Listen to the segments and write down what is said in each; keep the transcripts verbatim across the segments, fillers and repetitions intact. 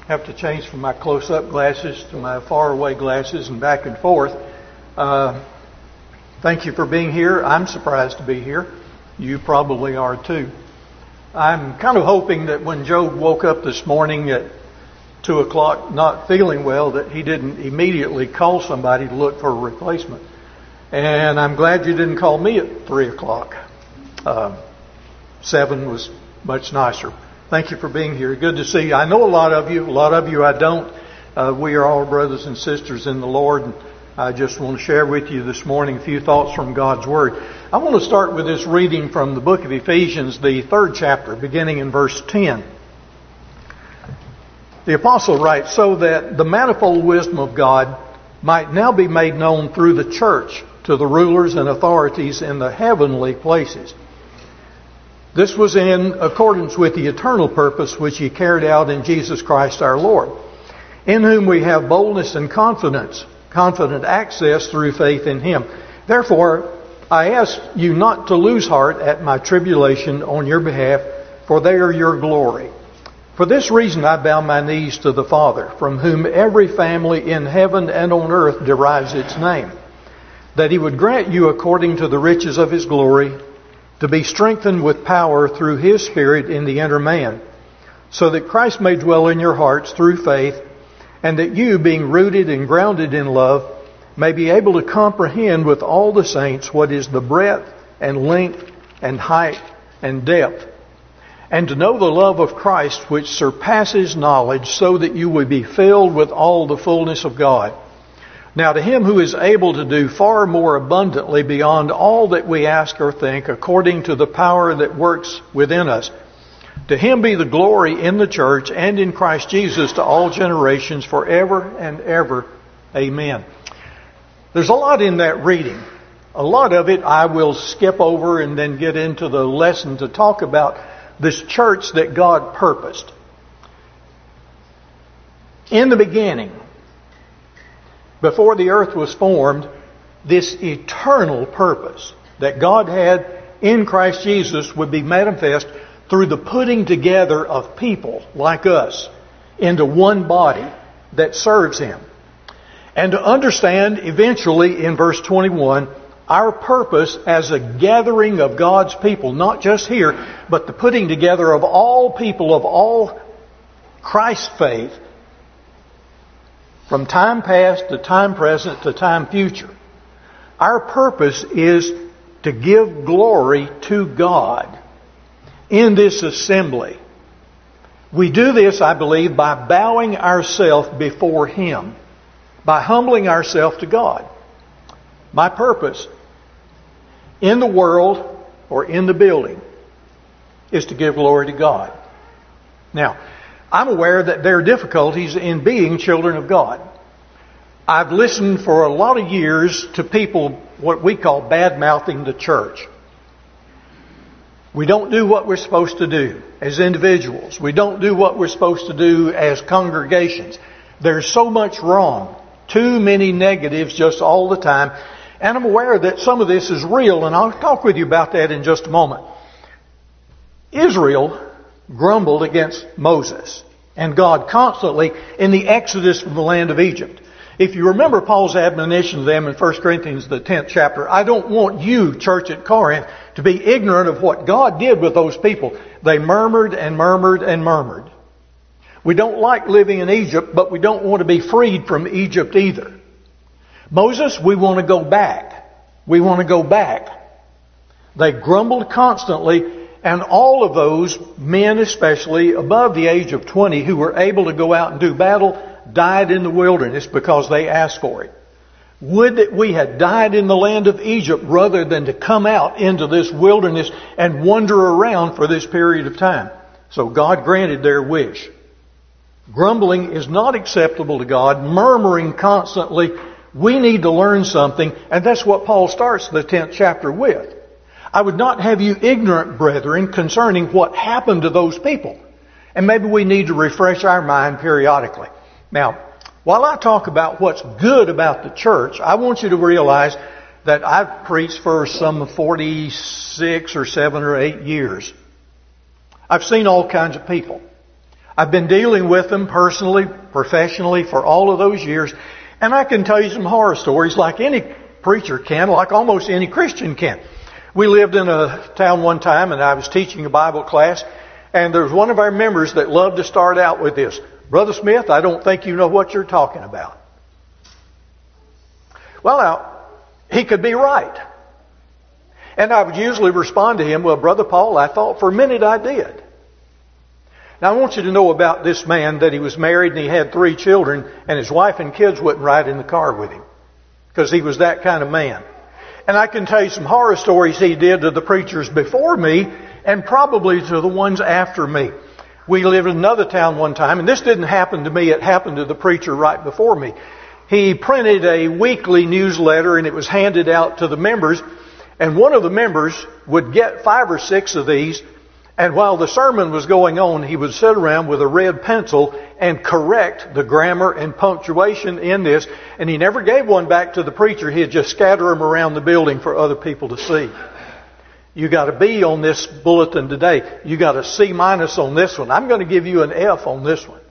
have to change from my close-up glasses to my far-away glasses and back and forth. Uh, thank you for being here. I'm surprised to be here. You probably are too. I'm kind of hoping that when Joe woke up this morning at two o'clock not feeling well, that he didn't immediately call somebody to look for a replacement. And I'm glad you didn't call me at three o'clock. Uh, seven was much nicer. Thank you for being here. Good to see you. I know a lot of you. A lot of you I don't. Uh, we are all brothers and sisters in the Lord. And I just want to share with you this morning a few thoughts from God's Word. I want to start with this reading from the book of Ephesians, the third chapter, beginning in verse ten. The apostle writes, "So that the manifold wisdom of God might now be made known through the church to the rulers and authorities in the heavenly places. This was in accordance with the eternal purpose which He carried out in Jesus Christ our Lord, in whom we have boldness and confidence, confident access through faith in Him. Therefore, I ask you not to lose heart at my tribulation on your behalf, for they are your glory. For this reason I bow my knees to the Father, from whom every family in heaven and on earth derives its name, that He would grant you according to the riches of His glory, to be strengthened with power through His Spirit in the inner man, so that Christ may dwell in your hearts through faith, and that you, being rooted and grounded in love, may be able to comprehend with all the saints what is the breadth and length and height and depth, and to know the love of Christ which surpasses knowledge, so that you would be filled with all the fullness of God. Now to Him who is able to do far more abundantly beyond all that we ask or think, according to the power that works within us, to Him be the glory in the church and in Christ Jesus to all generations forever and ever. Amen." There's a lot in that reading. A lot of it I will skip over and then get into the lesson to talk about this church that God purposed. In the beginning, before the earth was formed, this eternal purpose that God had in Christ Jesus would be manifest through the putting together of people like us into one body that serves Him. And to understand eventually in verse twenty-one, our purpose as a gathering of God's people, not just here, but the putting together of all people of all Christ's faith, from time past to time present to time future. Our purpose is to give glory to God in this assembly. We do this, I believe, by bowing ourselves before Him, by humbling ourselves to God. My purpose in the world or in the building is to give glory to God. Now, I'm aware that there are difficulties in being children of God. I've listened for a lot of years to people, what we call bad-mouthing the church. We don't do what we're supposed to do as individuals. We don't do what we're supposed to do as congregations. There's so much wrong. Too many negatives just all the time. And I'm aware that some of this is real, and I'll talk with you about that in just a moment. Israel grumbled against Moses and God constantly in the exodus from the land of Egypt. If you remember Paul's admonition to them in First Corinthians, the tenth chapter, I don't want you, church at Corinth, to be ignorant of what God did with those people. They murmured and murmured and murmured. We don't like living in Egypt, but we don't want to be freed from Egypt either. Moses, we want to go back. We want to go back. They grumbled constantly, and all of those men, especially above the age of twenty, who were able to go out and do battle, died in the wilderness because they asked for it. Would that we had died in the land of Egypt rather than to come out into this wilderness and wander around for this period of time. So God granted their wish. Grumbling is not acceptable to God. Murmuring constantly. We need to learn something, and that's what Paul starts the tenth chapter with. I would not have you ignorant, brethren, concerning what happened to those people. And maybe we need to refresh our mind periodically. Now, while I talk about what's good about the church, I want you to realize that I've preached for some forty-six or seven or eight years. I've seen all kinds of people. I've been dealing with them personally, professionally for all of those years, and I can tell you some horror stories like any preacher can, like almost any Christian can. We lived in a town one time, and I was teaching a Bible class, and there was one of our members that loved to start out with this: "Brother Smith, I don't think you know what you're talking about." Well, now, he could be right. And I would usually respond to him, "Well, Brother Paul, I thought for a minute I did." Now, I want you to know about this man that he was married and he had three children, and his wife and kids wouldn't ride in the car with him because he was that kind of man. And I can tell you some horror stories he did to the preachers before me and probably to the ones after me. We lived in another town one time, and this didn't happen to me, it happened to the preacher right before me. He printed a weekly newsletter and it was handed out to the members, and one of the members would get five or six of these, and while the sermon was going on, he would sit around with a red pencil and correct the grammar and punctuation in this, and he never gave one back to the preacher. He'd just scatter them around the building for other people to see. You got a B on this bulletin today. You got a C minus on this one. I'm going to give you an F on this one.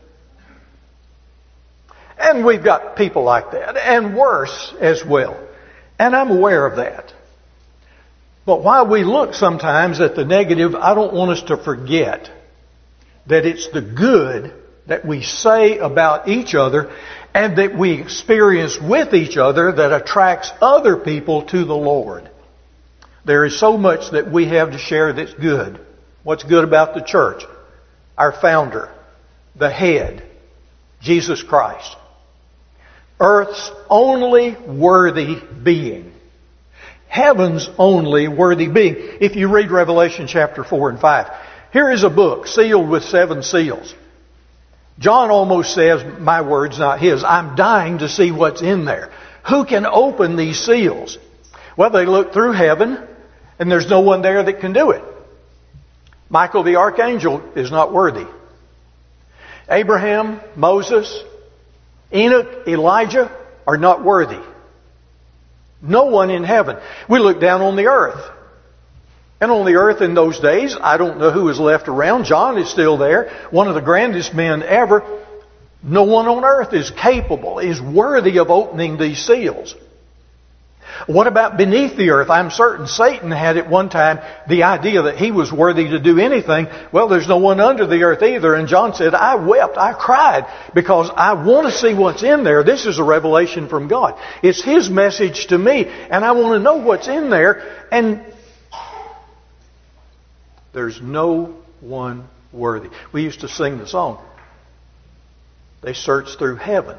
And we've got people like that, and worse as well. And I'm aware of that. But while we look sometimes at the negative, I don't want us to forget that it's the good that we say about each other and that we experience with each other that attracts other people to the Lord. There is so much that we have to share that's good. What's good about the church? Our founder, the head, Jesus Christ. Earth's only worthy being. Heaven's only worthy being. If you read Revelation chapter four and five, here is a book sealed with seven seals. John almost says, my words, not his, I'm dying to see what's in there. Who can open these seals? Well, they look through heaven, and there's no one there that can do it. Michael the archangel is not worthy. Abraham, Moses, Enoch, Elijah are not worthy. No one in heaven. We look down on the earth. And on the earth in those days, I don't know who is left around. John is still there, one of the grandest men ever. No one on earth is capable, is worthy of opening these seals. What about beneath the earth? I'm certain Satan had at one time the idea that he was worthy to do anything. Well, there's no one under the earth either. And John said, I wept, I cried, because I want to see what's in there. This is a revelation from God. It's His message to me, and I want to know what's in there. And there's no one worthy. We used to sing the song, they searched through heaven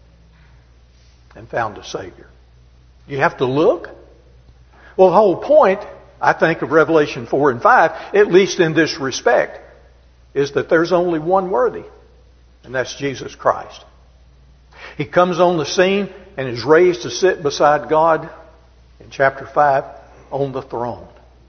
and found a Savior. You have to look. Well, the whole point, I think, of Revelation four and five, at least in this respect, is that there's only one worthy, and that's Jesus Christ. He comes on the scene and is raised to sit beside God, in chapter five, on the throne.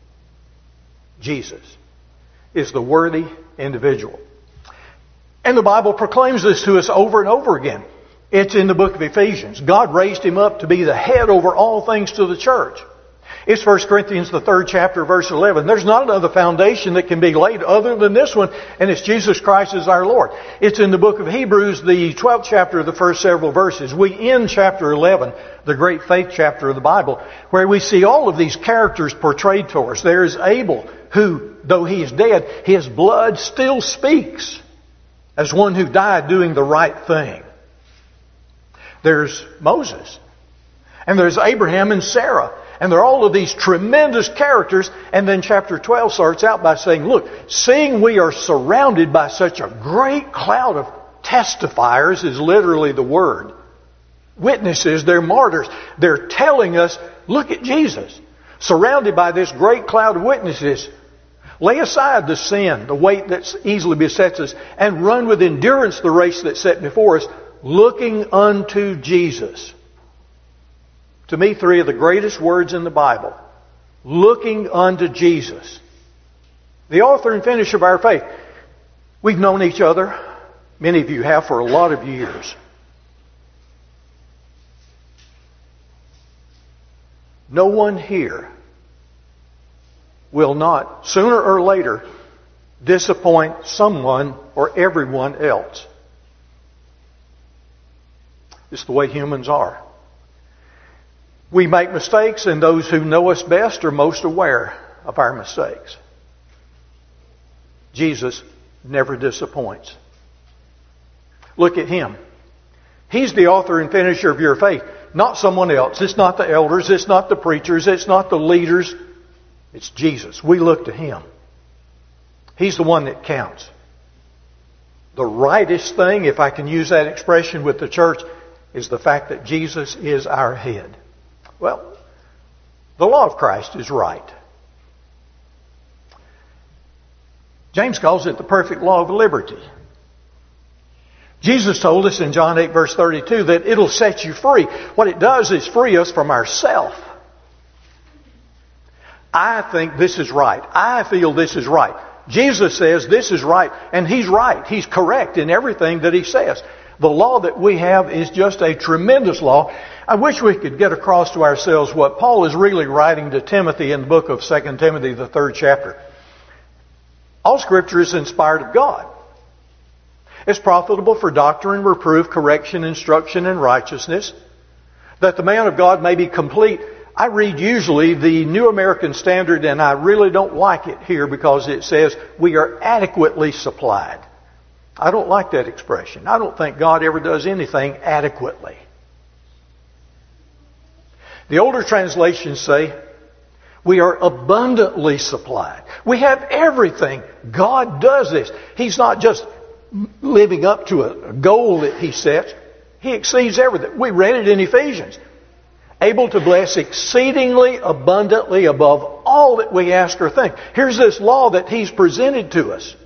Jesus is the worthy individual. And the Bible proclaims this to us over and over again. It's in the book of Ephesians. God raised Him up to be the head over all things to the church. It's First Corinthians, the third chapter, verse eleven. There's not another foundation that can be laid other than this one, and it's Jesus Christ as our Lord. It's in the book of Hebrews, the twelfth chapter, the first several verses. We end chapter eleven, the great faith chapter of the Bible, where we see all of these characters portrayed to us. There is Abel, who, though he is dead, his blood still speaks as one who died doing the right thing. There's Moses. And there's Abraham and Sarah. And there are all of these tremendous characters. And then chapter twelve starts out by saying, look, seeing we are surrounded by such a great cloud of testifiers is literally the word. Witnesses, they're martyrs. They're telling us, look at Jesus. Surrounded by this great cloud of witnesses. Lay aside the sin, the weight that easily besets us, and run with endurance the race that's set before us, looking unto Jesus. To me, three of the greatest words in the Bible. Looking unto Jesus. The author and finisher of our faith. We've known each other, many of you have, for a lot of years. No one here will not, sooner or later, disappoint someone or everyone else. It's the way humans are. We make mistakes, and those who know us best are most aware of our mistakes. Jesus never disappoints. Look at Him. He's the author and finisher of your faith, not someone else. It's not the elders. It's not the preachers. It's not the leaders. It's Jesus. We look to Him. He's the one that counts. The rightest thing, if I can use that expression with the church, is the fact that Jesus is our head. Well, the law of Christ is right. James calls it the perfect law of liberty. Jesus told us in John eight verse thirty-two that it'll set you free. What it does is free us from ourself. I think this is right. I feel this is right. Jesus says this is right, and He's right. He's correct in everything that He says. The law that we have is just a tremendous law. I wish we could get across to ourselves what Paul is really writing to Timothy in the book of Second Timothy, the third chapter. All Scripture is inspired of God. It's profitable for doctrine, reproof, correction, instruction, and righteousness, that the man of God may be complete. I read usually the New American Standard, and I really don't like it here because it says we are adequately supplied. I don't like that expression. I don't think God ever does anything adequately. The older translations say we are abundantly supplied. We have everything. God does this. He's not just living up to a goal that He sets. He exceeds everything. We read it in Ephesians. Able to bless exceedingly abundantly above all that we ask or think. Here's this law that He's presented to us.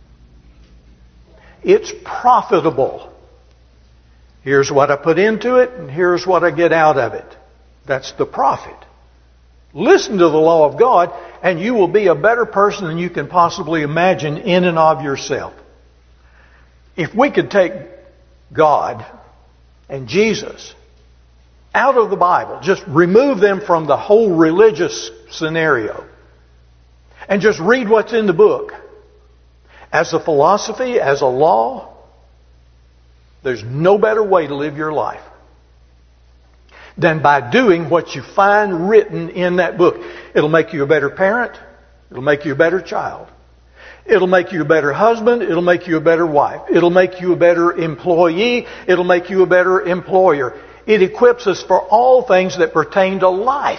It's profitable. Here's what I put into it, and here's what I get out of it. That's the profit. Listen to the law of God, and you will be a better person than you can possibly imagine in and of yourself. If we could take God and Jesus out of the Bible, just remove them from the whole religious scenario, and just read what's in the book, as a philosophy, as a law, there's no better way to live your life than by doing what you find written in that book. It'll make you a better parent. It'll make you a better child. It'll make you a better husband. It'll make you a better wife. It'll make you a better employee. It'll make you a better employer. It equips us for all things that pertain to life.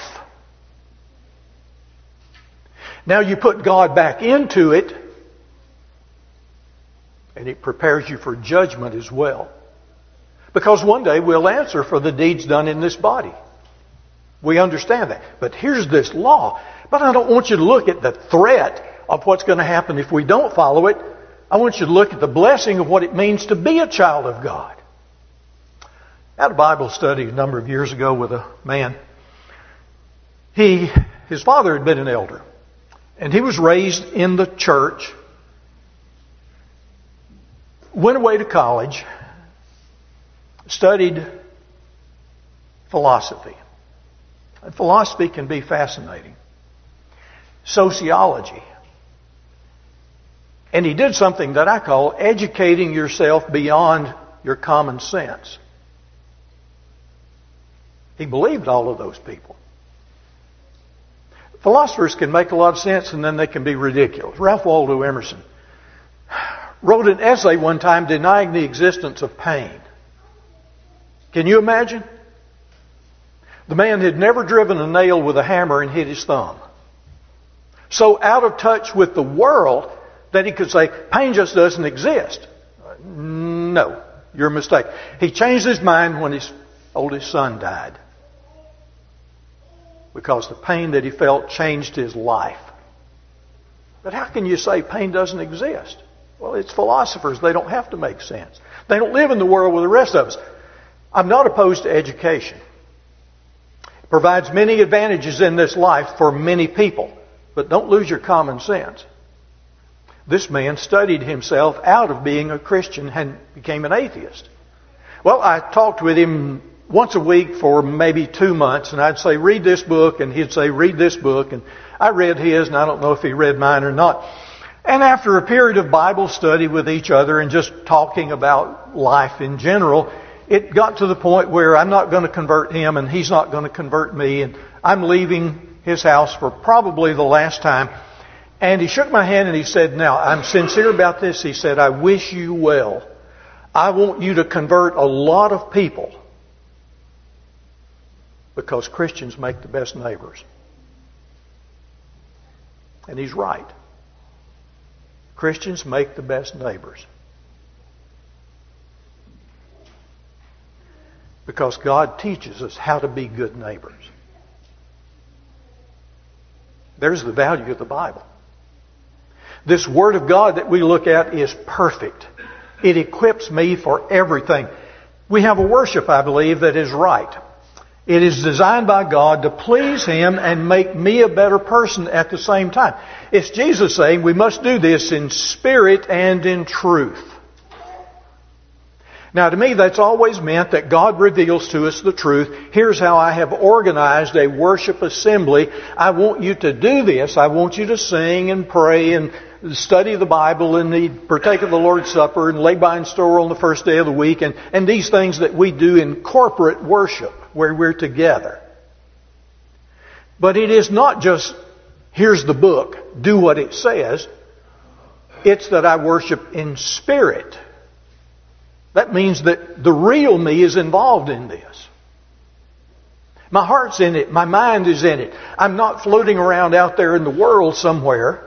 Now you put God back into it, and it prepares you for judgment as well. Because one day we'll answer for the deeds done in this body. We understand that. But here's this law. But I don't want you to look at the threat of what's going to happen if we don't follow it. I want you to look at the blessing of what it means to be a child of God. I had a Bible study a number of years ago with a man. He, his father had been an elder. And he was raised in the church. Went away to college. Studied philosophy. And philosophy can be fascinating. Sociology. And he did something that I call educating yourself beyond your common sense. He believed all of those people. Philosophers can make a lot of sense, and then they can be ridiculous. Ralph Waldo Emerson wrote an essay one time denying the existence of pain. Can you imagine? The man had never driven a nail with a hammer and hit his thumb. So out of touch with the world that he could say, pain just doesn't exist. No, you're mistaken. He changed his mind when his oldest son died. Because the pain that he felt changed his life. But how can you say pain doesn't exist? Well, it's philosophers. They don't have to make sense. They don't live in the world with the rest of us. I'm not opposed to education. It provides many advantages in this life for many people. But don't lose your common sense. This man studied himself out of being a Christian and became an atheist. Well, I talked with him once a week for maybe two months, and I'd say, read this book, and he'd say, read this book, and I read his, and I don't know if he read mine or not. And after a period of Bible study with each other and just talking about life in general, it got to the point where I'm not going to convert him and he's not going to convert me, and I'm leaving his house for probably the last time. And he shook my hand and he said, now, I'm sincere about this. He said, I wish you well. I want you to convert a lot of people because Christians make the best neighbors. And he's right. Christians make the best neighbors. Because God teaches us how to be good neighbors. There's the value of the Bible. This Word of God that we look at is perfect. It equips me for everything. We have a worship, I believe, that is right. It is designed by God to please Him and make me a better person at the same time. It's Jesus saying we must do this in spirit and in truth. Now, to me, that's always meant that God reveals to us the truth. Here's how I have organized a worship assembly. I want you to do this. I want you to sing and pray and study the Bible and the, partake of the Lord's Supper and lay by and store on the first day of the week, and, and these things that we do in corporate worship where we're together. But it is not just, here's the book, do what it says. It's that I worship in spirit. That means that the real me is involved in this. My heart's in it. My mind is in it. I'm not floating around out there in the world somewhere.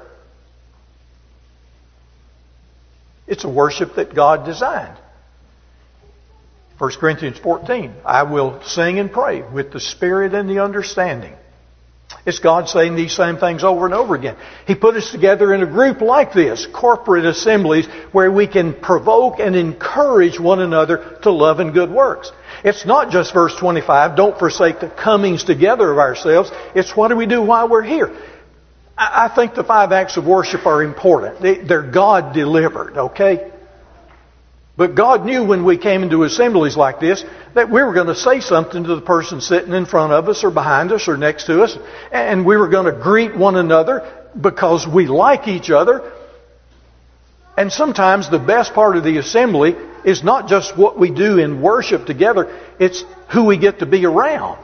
It's a worship that God designed. First Corinthians fourteen, I will sing and pray with the spirit and the understanding. It's God saying these same things over and over again. He put us together in a group like this, corporate assemblies, where we can provoke and encourage one another to love and good works. It's not just verse twenty-five, don't forsake the comings together of ourselves. It's what do we do while we're here? I think the five acts of worship are important. They're God delivered, okay? But God knew when we came into assemblies like this that we were going to say something to the person sitting in front of us or behind us or next to us. And we were going to greet one another because we like each other. And sometimes the best part of the assembly is not just what we do in worship together. It's who we get to be around.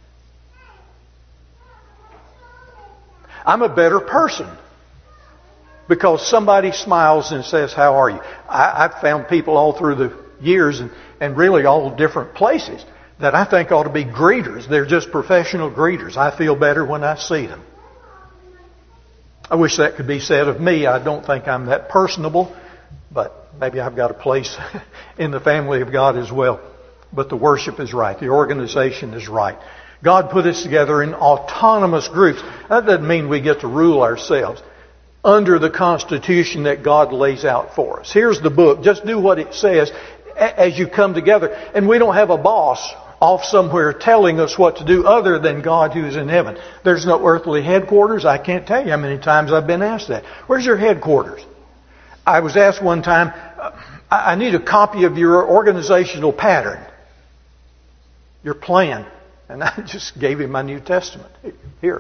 I'm a better person because somebody smiles and says, how are you? I, I've found people all through the years and, and really all different places that I think ought to be greeters. They're just professional greeters. I feel better when I see them. I wish that could be said of me. I don't think I'm that personable, but maybe I've got a place in the family of God as well. But the worship is right. The organization is right. God put us together in autonomous groups. That doesn't mean we get to rule ourselves. Under the Constitution that God lays out for us. Here's the book. Just do what it says as you come together. And we don't have a boss off somewhere telling us what to do other than God who's in heaven. There's no earthly headquarters. I can't tell you how many times I've been asked that. Where's your headquarters? I was asked one time, I need a copy of your organizational pattern. Your plan. And I just gave him my New Testament. Here.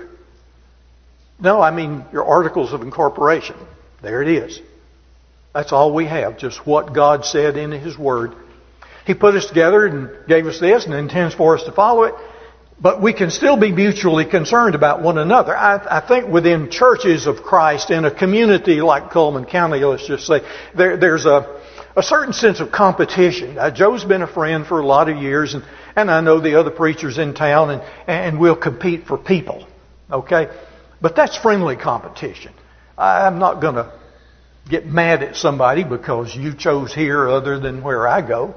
No, I mean your articles of incorporation. There it is. That's all we have. Just what God said in His Word. He put us together and gave us this and intends for us to follow it. But we can still be mutually concerned about one another. I, I think within churches of Christ, in a community like Cullman County, let's just say, there, there's a, a certain sense of competition. Uh, Joe's been a friend for a lot of years, and, and I know the other preachers in town, and, and we'll compete for people. Okay? But that's friendly competition. I'm not going to get mad at somebody because you chose here other than where I go.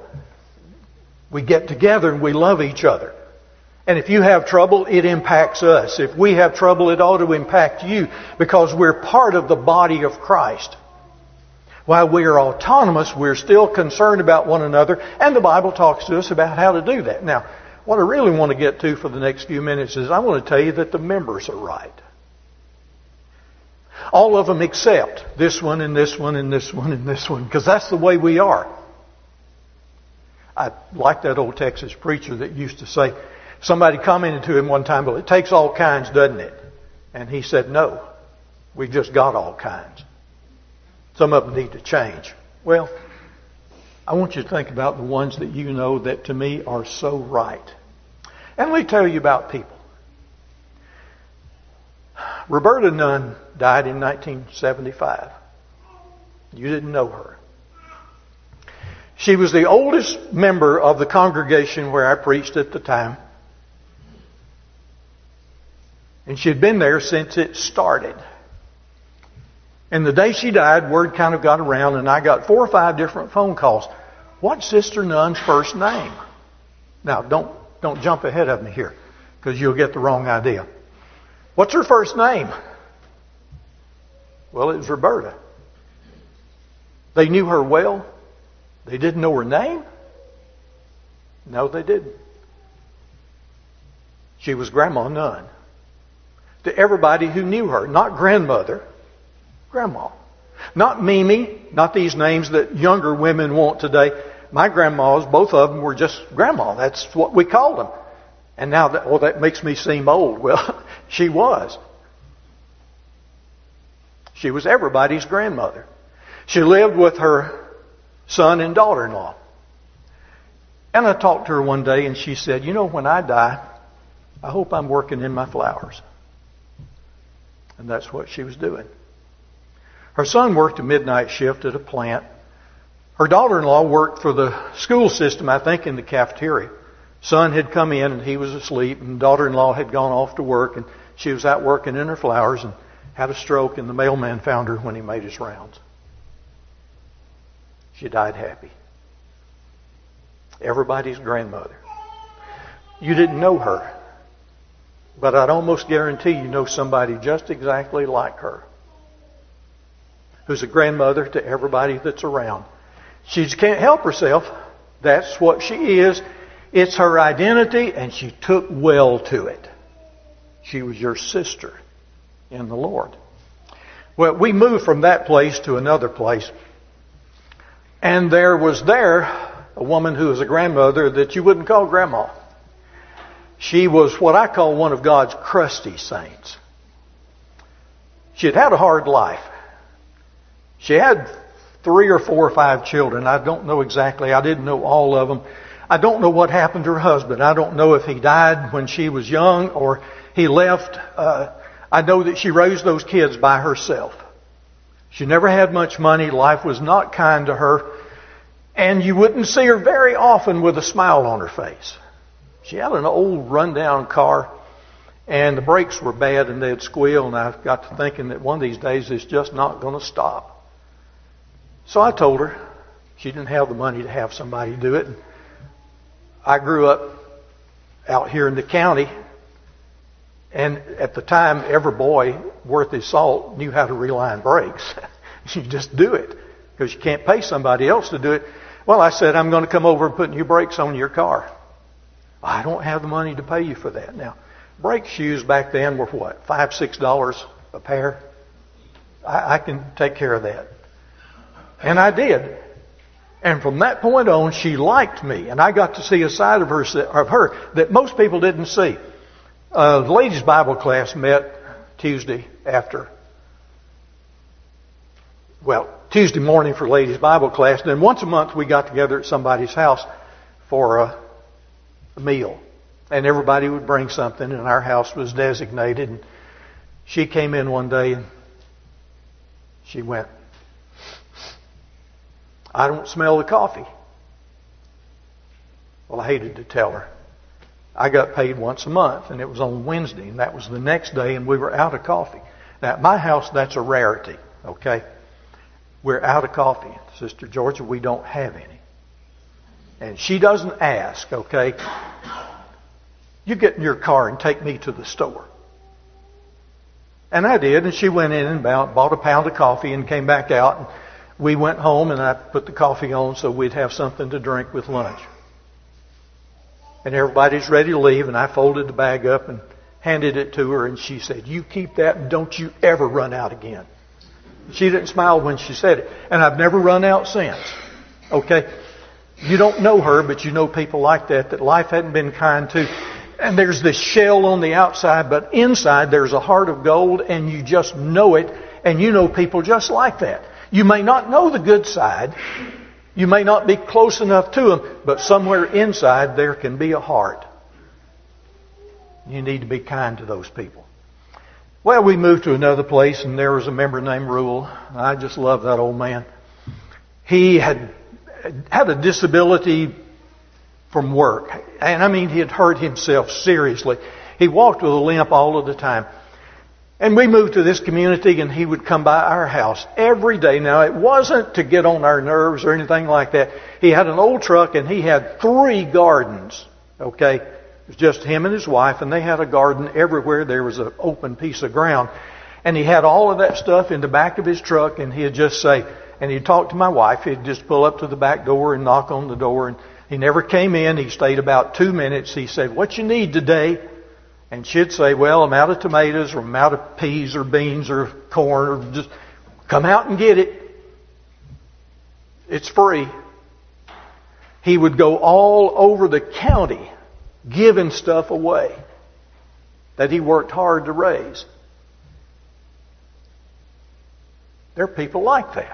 We get together and we love each other. And if you have trouble, it impacts us. If we have trouble, it ought to impact you because we're part of the body of Christ. While we are autonomous, we're still concerned about one another, and the Bible talks to us about how to do that. Now, what I really want to get to for the next few minutes is I want to tell you that the members are right. All of them except this one and this one and this one and this one, because that's the way we are. I like that old Texas preacher that used to say, somebody commented to him one time, well, it takes all kinds, doesn't it? And he said, no, we've just got all kinds. Some of them need to change. Well, I want you to think about the ones that you know that to me are so right. And let me tell you about people. Roberta Nunn died in nineteen seventy-five. You didn't know her. She was the oldest member of the congregation where I preached at the time. And she had been there since it started. And the day she died, word kind of got around, and I got four or five different phone calls. What's Sister Nunn's first name? Now, don't don't jump ahead of me here, because you'll get the wrong idea. What's her first name? Well, it was Roberta. They knew her well. They didn't know her name? No, they didn't. She was Grandma Nunn. To everybody who knew her, not grandmother, Grandma. Not Mimi, not these names that younger women want today. My grandmas, both of them were just Grandma. That's what we called them. And now, that, well, that makes me seem old. Well, she was. She was everybody's grandmother. She lived with her son and daughter-in-law. And I talked to her one day and she said, you know, when I die, I hope I'm working in my flowers. And that's what she was doing. Her son worked a midnight shift at a plant. Her daughter-in-law worked for the school system, I think, in the cafeteria. Son had come in and he was asleep, and daughter-in-law had gone off to work, and she was out working in her flowers and had a stroke, and the mailman found her when he made his rounds. She died happy. Everybody's grandmother. You didn't know her, but I'd almost guarantee you know somebody just exactly like her, who's a grandmother to everybody that's around. She can't help herself. That's what she is. It's her identity, and she took well to it. She was your sister in the Lord. Well, we moved from that place to another place, and there was there a woman who was a grandmother that you wouldn't call Grandma. She was what I call one of God's crusty saints. She had had a hard life. She had three or four or five children. I don't know exactly. I didn't know all of them. I don't know what happened to her husband. I don't know if he died when she was young or he left. Uh, I know that she raised those kids by herself. She never had much money. Life was not kind to her. And you wouldn't see her very often with a smile on her face. She had an old rundown car, and the brakes were bad and they'd squeal, and I got to thinking that one of these days it's just not going to stop. So I told her she didn't have the money to have somebody do it. I grew up out here in the county, and at the time every boy worth his salt knew how to reline brakes. You just do it because you can't pay somebody else to do it. Well, I said, I'm going to come over and put new brakes on your car. I don't have the money to pay you for that. Now, brake shoes back then were what, five, six dollars a pair? I, I can take care of that. And I did. And from that point on, she liked me. And I got to see a side of her, of her that most people didn't see. Uh, the ladies' Bible class met Tuesday after, well, Tuesday morning for ladies' Bible class. Then once a month we got together at somebody's house for a, a meal. And everybody would bring something, and our house was designated. And she came in one day and she went, I don't smell the coffee. Well, I hated to tell her. I got paid once a month, and it was on Wednesday, and that was the next day, and we were out of coffee. Now, at my house, that's a rarity, okay? We're out of coffee. Sister Georgia, we don't have any. And she doesn't ask, okay? You get in your car and take me to the store. And I did, and she went in and bought a pound of coffee and came back out, and we went home, and I put the coffee on so we'd have something to drink with lunch. And everybody's ready to leave, and I folded the bag up and handed it to her, and she said, you keep that and don't you ever run out again. She didn't smile when she said it, and I've never run out since. Okay? You don't know her, but you know people like that, that life hadn't been kind to. And there's this shell on the outside, but inside there's a heart of gold, and you just know it, and you know people just like that. You may not know the good side. You may not be close enough to them, but somewhere inside there can be a heart. You need to be kind to those people. Well, we moved to another place, and there was a member named Rule. I just love that old man. He had had a disability from work. And I mean, he had hurt himself seriously. He walked with a limp all of the time. And we moved to this community, and he would come by our house every day. Now, it wasn't to get on our nerves or anything like that. He had an old truck, and he had three gardens. Okay? It was just him and his wife, and they had a garden everywhere. There was an open piece of ground. And he had all of that stuff in the back of his truck, and he'd just say, and he'd talk to my wife. He'd just pull up to the back door and knock on the door. And he never came in. He stayed about two minutes. He said, "What you need today?" And she'd say, "Well, I'm out of tomatoes, or I'm out of peas or beans or corn, or just come out and get it. It's free." He would go all over the county giving stuff away that he worked hard to raise. There are people like that.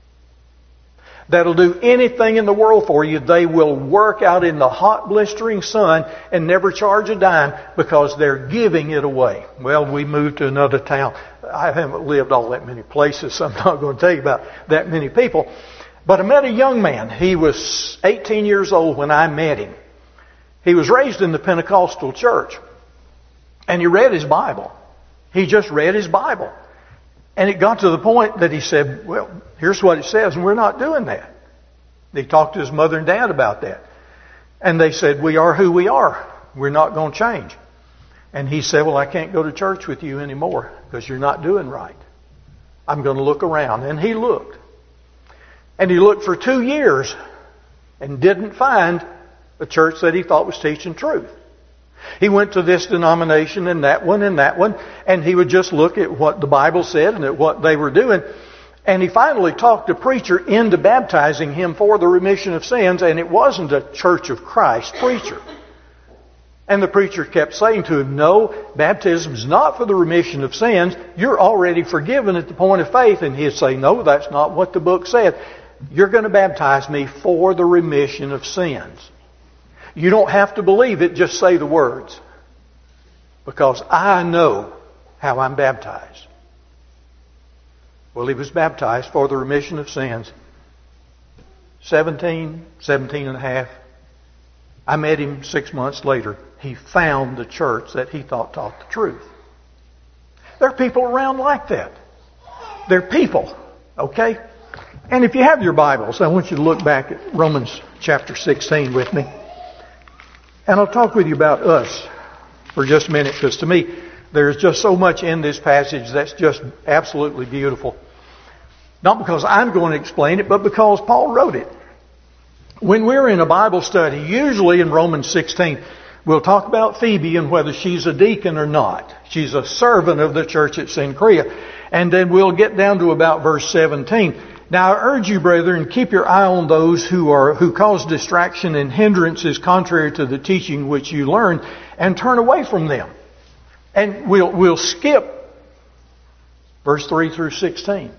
That'll do anything in the world for you. They will work out in the hot, blistering sun and never charge a dime because they're giving it away. Well, we moved to another town. I haven't lived all that many places, so I'm not going to tell you about that many people. But I met a young man. He was eighteen years old when I met him. He was raised in the Pentecostal church. And he read his Bible. He just read his Bible. And it got to the point that he said, "Well, here's what it says, and we're not doing that." He talked to his mother and dad about that. And they said, "We are who we are. We're not going to change." And he said, "Well, I can't go to church with you anymore because you're not doing right. I'm going to look around." And he looked. And he looked for two years and didn't find a church that he thought was teaching truth. He went to this denomination and that one and that one, and he would just look at what the Bible said and at what they were doing. And he finally talked a preacher into baptizing him for the remission of sins, and it wasn't a Church of Christ preacher. And the preacher kept saying to him, "No, baptism is not for the remission of sins. You're already forgiven at the point of faith." And he'd say, "No, that's not what the book said. You're going to baptize me for the remission of sins. You don't have to believe it, just say the words. Because I know how I'm baptized." Well, he was baptized for the remission of sins. seventeen, seventeen and a half. I met him six months later. He found the church that he thought taught the truth. There are people around like that. They're people, okay? And if you have your Bibles, I want you to look back at Romans chapter sixteen with me. And I'll talk with you about us for just a minute, because to me, there's just so much in this passage that's just absolutely beautiful. Not because I'm going to explain it, but because Paul wrote it. When we're in a Bible study, usually in Romans sixteen, we'll talk about Phoebe and whether she's a deacon or not. She's a servant of the church at Cenchrea. And then we'll get down to about verse seventeen. "Now I urge you, brethren, keep your eye on those who are who cause distraction and hindrances contrary to the teaching which you learned, and turn away from them." And we'll we'll skip verse three through sixteen.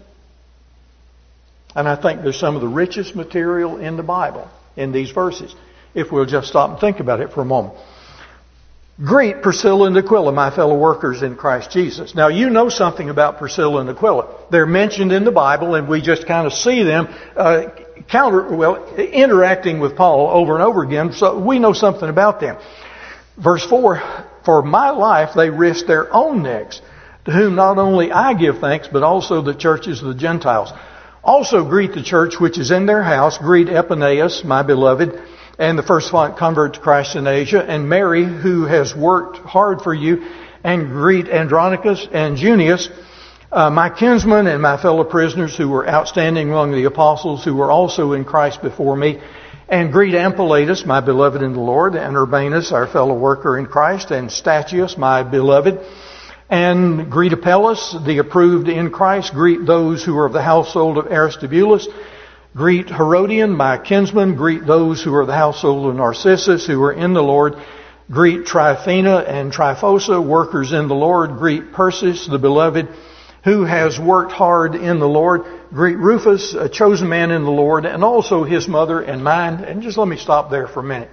And I think there's some of the richest material in the Bible in these verses, if we'll just stop and think about it for a moment. "Greet Priscilla and Aquila, my fellow workers in Christ Jesus." Now, you know something about Priscilla and Aquila. They're mentioned in the Bible, and we just kind of see them uh, counter, well, interacting with Paul over and over again, so we know something about them. Verse four, "For my life they risked their own necks, to whom not only I give thanks, but also the churches of the Gentiles. Also greet the church which is in their house. Greet Epaeneus, my beloved, and the first convert to Christ in Asia, and Mary, who has worked hard for you, and greet Andronicus and Junius, uh, my kinsmen and my fellow prisoners who were outstanding among the apostles, who were also in Christ before me. And greet Ampliatus, my beloved in the Lord, and Urbanus, our fellow worker in Christ, and Statius, my beloved. And greet Apelles, the approved in Christ. Greet those who are of the household of Aristobulus. Greet Herodian, my kinsman. Greet those who are of the household of Narcissus, who are in the Lord. Greet Tryphena and Tryphosa, workers in the Lord. Greet Persis, the beloved, who has worked hard in the Lord. greet Rufus, a chosen man in the Lord, and also his mother and mine. And just let me stop there for a minute.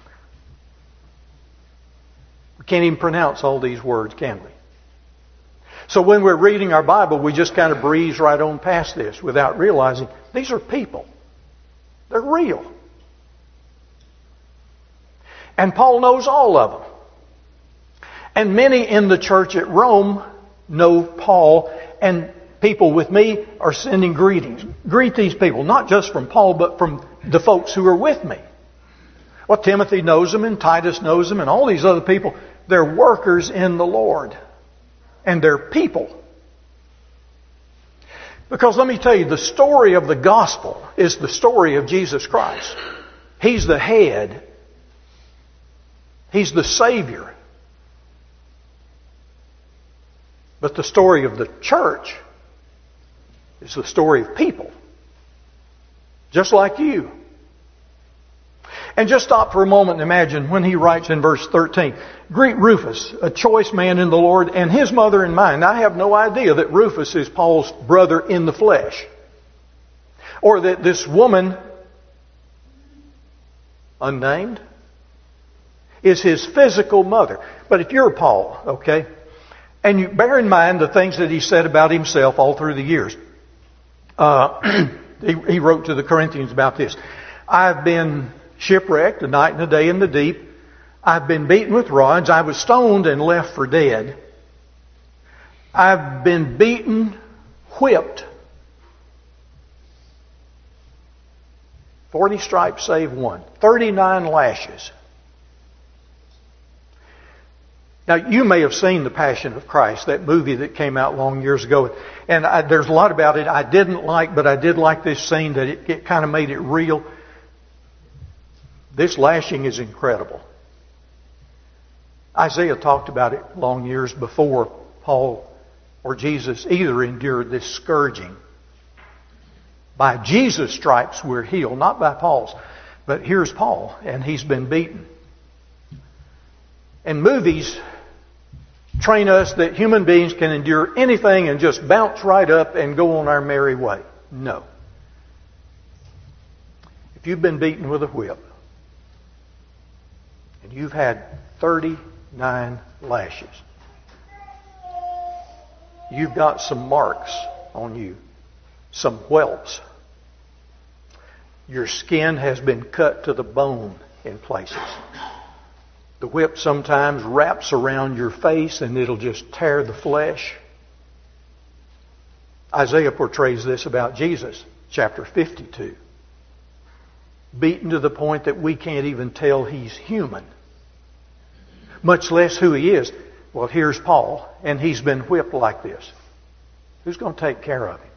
We can't even pronounce all these words, can we? So when we're reading our Bible, we just kind of breeze right on past this without realizing these are people. They're real. And Paul knows all of them. And many in the church at Rome know Paul, and people with me are sending greetings. Greet these people, not just from Paul, but from the folks who are with me. Well, Timothy knows them, and Titus knows them, and all these other people. They're workers in the Lord. And they're people. Because let me tell you, the story of the gospel is the story of Jesus Christ. He's the head. He's the Savior. But the story of the church is the story of people. Just like you. And just stop for a moment and imagine when he writes in verse thirteen, greet Rufus, a choice man in the Lord, and his mother and mine. Now, I have no idea that Rufus is Paul's brother in the flesh. Or that this woman, unnamed, is his physical mother. But if you're Paul, okay, and you bear in mind the things that he said about himself all through the years. Uh, he, he wrote to the Corinthians about this. I've been shipwrecked a night and a day in the deep. I've been beaten with rods. I was stoned and left for dead. I've been beaten, whipped. Forty stripes save one. Thirty-nine lashes. Now, you may have seen The Passion of Christ, that movie that came out long years ago. And I, there's a lot about it I didn't like, but I did like this scene that it, it kind of made it real. This lashing is incredible. Isaiah talked about it long years before Paul or Jesus either endured this scourging. By Jesus' stripes we're healed, not by Paul's. But here's Paul, and he's been beaten. And movies train us that human beings can endure anything and just bounce right up and go on our merry way. No. If you've been beaten with a whip, and you've had thirty-nine lashes, you've got some marks on you, some whelps. Your skin has been cut to the bone in places. The whip sometimes wraps around your face and it'll just tear the flesh. Isaiah portrays this about Jesus, chapter fifty-two. Beaten to the point that we can't even tell he's human, much less who he is. Well, here's Paul, and he's been whipped like this. Who's going to take care of him?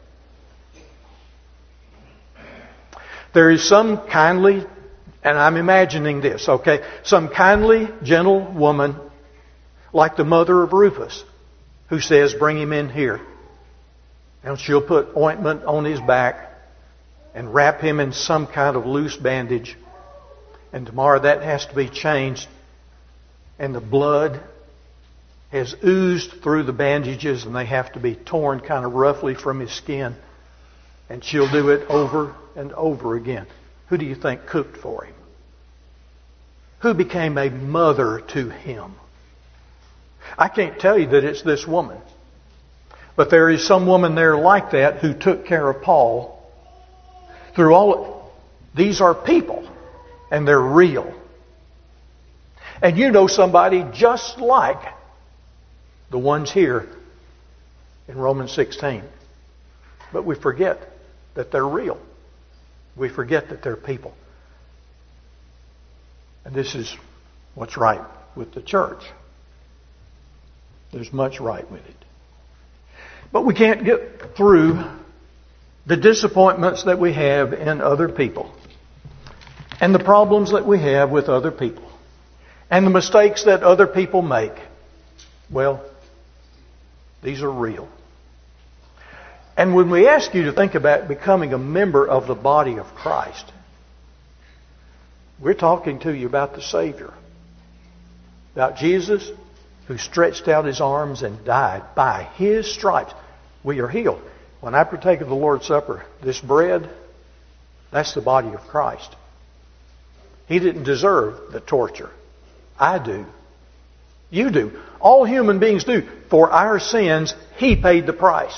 There is some kindly, and I'm imagining this, okay, some kindly, gentle woman, like the mother of Rufus, who says, bring him in here. And she'll put ointment on his back and wrap him in some kind of loose bandage. And tomorrow that has to be changed. And the blood has oozed through the bandages and they have to be torn kind of roughly from his skin. And she'll do it over and over again. Who do you think cooked for him? Who became a mother to him? I can't tell you that it's this woman. But there is some woman there like that who took care of Paul through all of, these are people, and they're real. And you know somebody just like the ones here in Romans sixteen. But we forget that they're real. We forget that they're people. And this is what's right with the church. There's much right with it. But we can't get through the disappointments that we have in other people, and the problems that we have with other people, and the mistakes that other people make. Well, these are real. And when we ask you to think about becoming a member of the body of Christ, we're talking to you about the Savior, about Jesus who stretched out His arms and died. By His stripes we are healed. When I partake of the Lord's Supper, this bread, that's the body of Christ. He didn't deserve the torture. I do. You do. All human beings do. For our sins, He paid the price.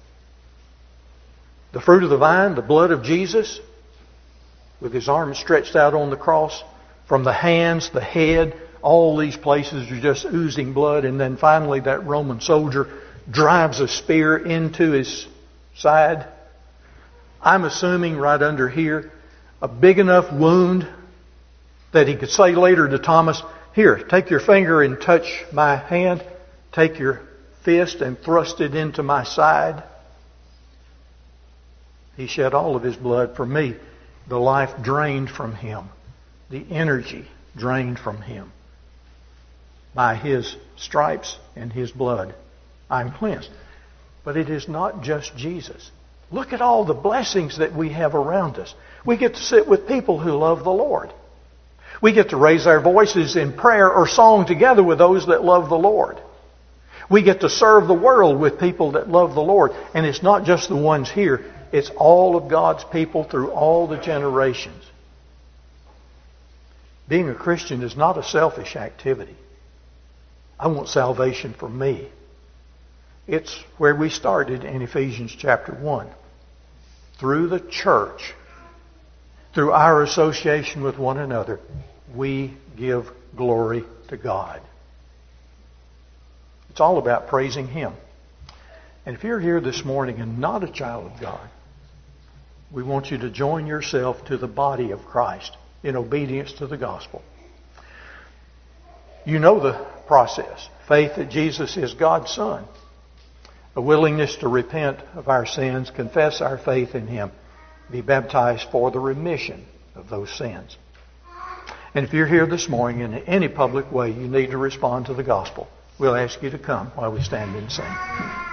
The fruit of the vine, the blood of Jesus, with His arms stretched out on the cross, from the hands, the head, all these places are just oozing blood. And then finally that Roman soldier drives a spear into His side. I'm assuming right under here, a big enough wound that He could say later to Thomas, "Here, take your finger and touch my hand. Take your fist and thrust it into my side." He shed all of His blood for me. The life drained from Him. The energy drained from Him. By His stripes and His blood, I'm cleansed. But it is not just Jesus. Look at all the blessings that we have around us. We get to sit with people who love the Lord. We get to raise our voices in prayer or song together with those that love the Lord. We get to serve the world with people that love the Lord. And it's not just the ones here. It's all of God's people through all the generations. Being a Christian is not a selfish activity. I want salvation for me. It's where we started in Ephesians chapter one. Through the church, through our association with one another, we give glory to God. It's all about praising Him. And if you're here this morning and not a child of God, we want you to join yourself to the body of Christ in obedience to the gospel. You know the process. Faith that Jesus is God's Son. A willingness to repent of our sins, confess our faith in Him, be baptized for the remission of those sins. And if you're here this morning in any public way, you need to respond to the gospel. We'll ask you to come while we stand and sing.